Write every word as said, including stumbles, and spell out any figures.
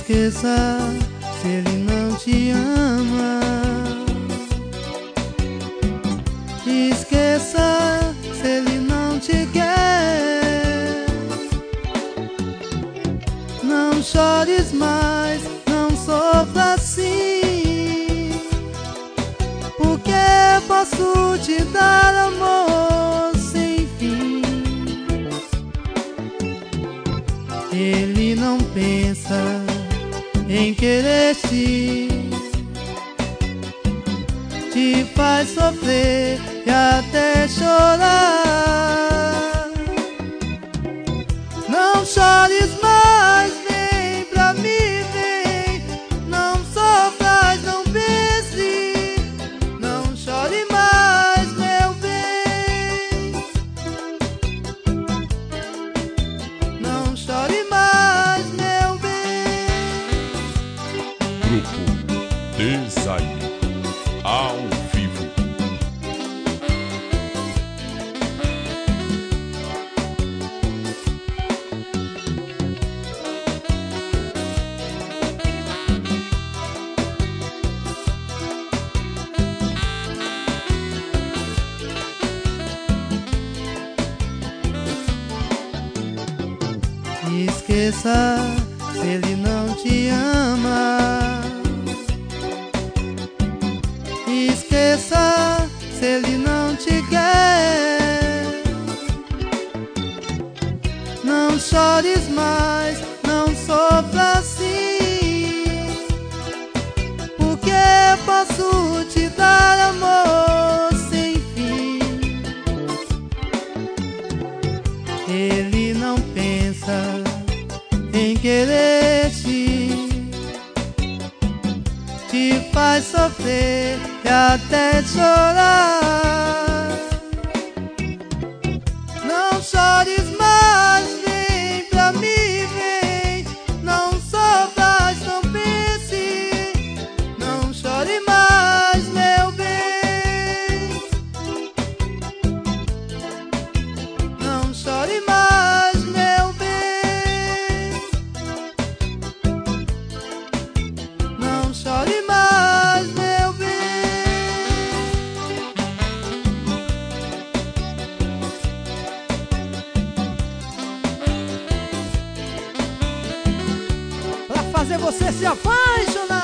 Esqueça se ele não te ama. Esqueça se ele não te quer. Não chores mais, não sofra assim, porque posso te dar amor sem fim. Ele não pensa em querer-te, te faz sofrer e até chorar. Não chores mais, vem pra mim, vem. Não sofras, não pense. Não chore mais, meu bem. Não chore mais, meu bem. Grupo Design ao vivo. Esqueça se ele não te ama. Esqueça se ele não te quer. Não chores mais, não sofra assim, porque posso te dar amor sem fim. Ele não pensa em querer-te, te faz sofrer e até chorar. Não chores mais, vem pra mim, vem. Não sofras, não pense. Não chore mais, meu bem. Não chore mais, meu bem. Não chore mais, meu bem. Pra fazer você se apaixonar.